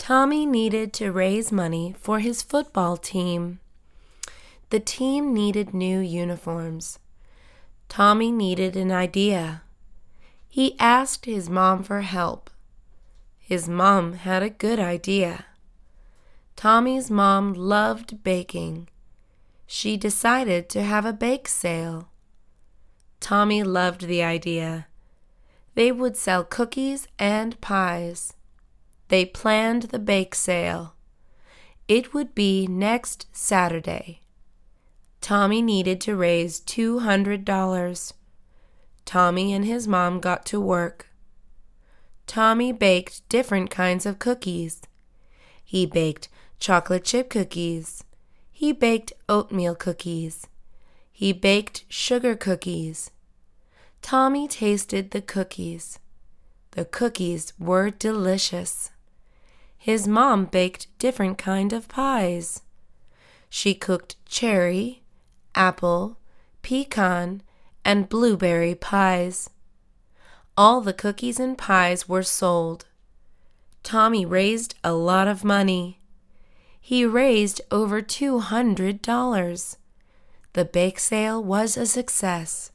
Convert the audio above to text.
Tommy needed to raise money for his football team. The team needed new uniforms. Tommy needed an idea. He asked his mom for help. His mom had a good idea. Tommy's mom loved baking. She decided to have a bake sale. Tommy loved the idea. They would sell cookies and pies. They planned the bake sale. It would be next Saturday. Tommy needed to raise $200. Tommy and his mom got to work. Tommy baked different kinds of cookies. He baked chocolate chip cookies. He baked oatmeal cookies. He baked sugar cookies. Tommy tasted the cookies. The cookies were delicious. His mom baked different kind of pies. She cooked cherry, apple, pecan, and blueberry pies. All the cookies and pies were sold. Tommy raised a lot of money. He raised over $200. The bake sale was a success.